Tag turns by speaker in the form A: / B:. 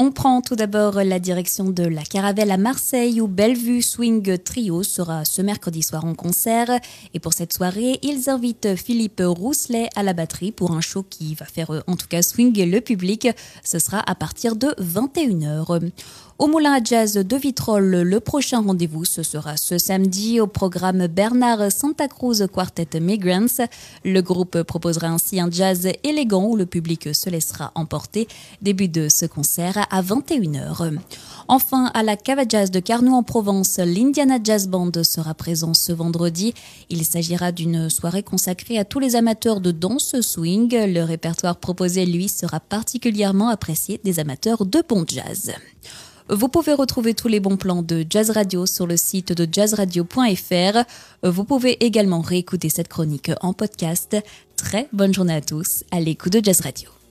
A: On prend tout d'abord la direction de la Caravelle à Marseille où Bellevue Swing Trio sera ce mercredi soir en concert. Et pour cette soirée, ils invitent Philippe Rousselet à la batterie pour un show qui va faire en tout cas swinger le public. Ce sera à partir de 21h. Au Moulin à Jazz de Vitrolles, le prochain rendez-vous, ce sera ce samedi au programme Bernard Santa Cruz Quartet Migrants. Le groupe proposera ainsi un jazz élégant où le public se laissera emporter. Début de ce concert à 21h. Enfin, à la Cave à Jazz de Carnoux en Provence, l'Indiana Jazz Band sera présent ce vendredi. Il s'agira d'une soirée consacrée à tous les amateurs de danse swing. Le répertoire proposé, lui, sera particulièrement apprécié des amateurs de bon jazz. Vous pouvez retrouver tous les bons plans de Jazz Radio sur le site de jazzradio.fr. Vous pouvez également réécouter cette chronique en podcast. Très bonne journée à tous à l'écoute de Jazz Radio.